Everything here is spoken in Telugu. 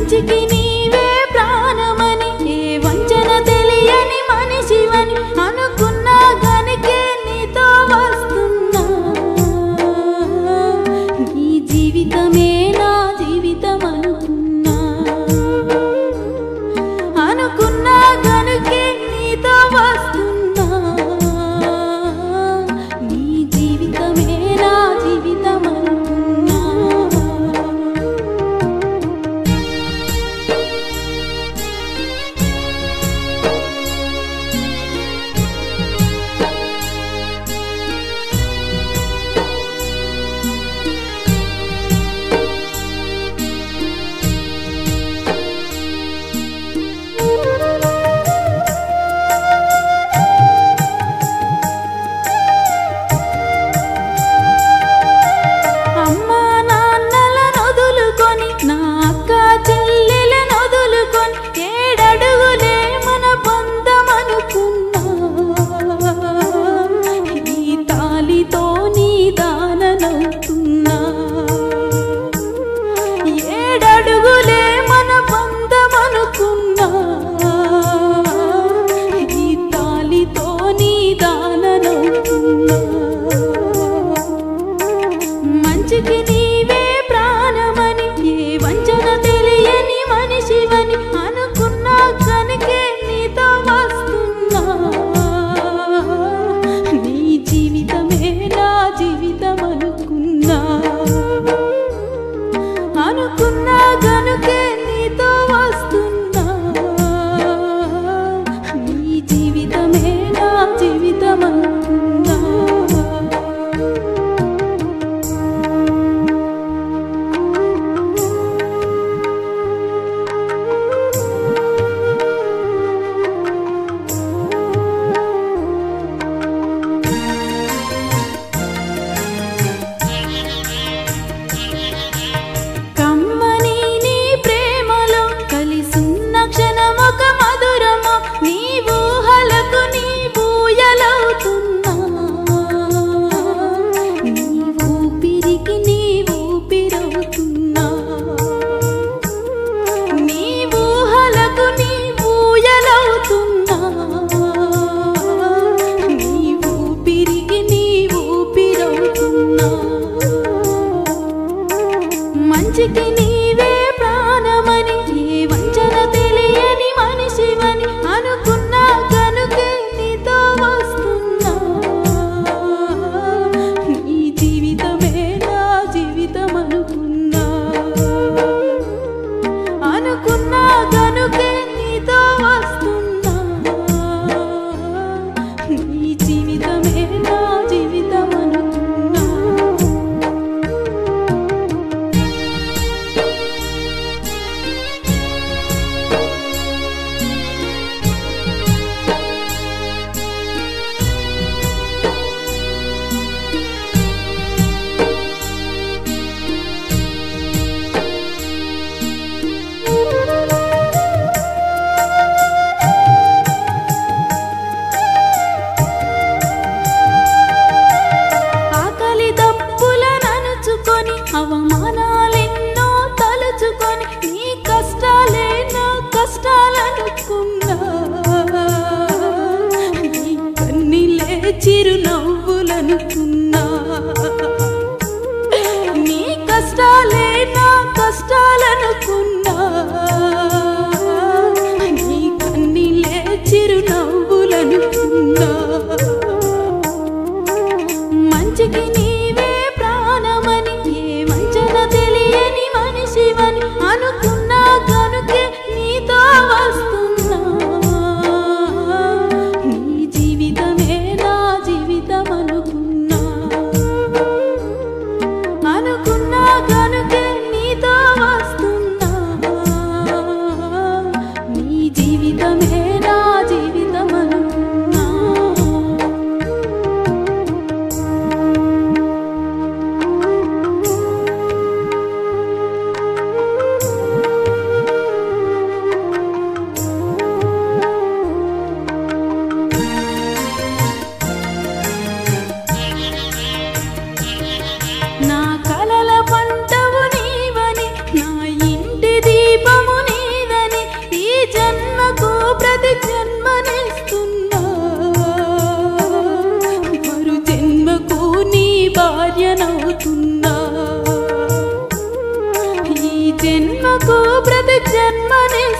మంచికి నీవే ప్రాణమని ఏ వంచన తెలియని మనిషివని అనుకున్నా గనికే నీతో వస్తున్నా నీ జీవితమే నా జీవితం అనుకున్నా గనుకే నీతో వస్తున్నా నీ జీవితమే నా జీవితం అనుకున్నా మంచికి నీవే ప్రాణమని ఏ వంచన తెలియని మనిషివని అనుకున్నా కనుకే నీతో వస్తున్నా నీ జీవితమే నా జీవితం అనుకున్నా గనుకే నీతో వస్తున్నా నీ జీవితమే నా జీవితం అనుకున్నా మంచికి నీవే ప్రాణమని ఏ వంచన తెలియని మనిషివని అనుకున్నా కనుకే నీతో వస్తున్నా నీ జీవితమే నా జీవితం అనుకున్నా కనుకే నీతో వస్తున్నా నీ జీవితమే నా జీవితం అనుకున్నా అవమానాలెన్నో తలుచుకొని నీ కష్టాలే నా కష్టాలనుకున్నా నీ కన్నీళ్ళే చిరునవ్వులనుకున్నా నీ కష్టాలే నా కష్టాలనుకున్నా నీ కన్నీళ్ళే చిరునవ్వులనుకున్నా మంచికి నీవే ప్రాణమని ఏ వంచన తెలియని మనిషివని అనుకున్నా కనుకే నీతో వస్తున్నా నీ జీవితమే నా జీవితం అనుకున్నా కనుకే నీతో భార్యనవుతున్నా ఈ జన్మకు ప్రతి జన్మనే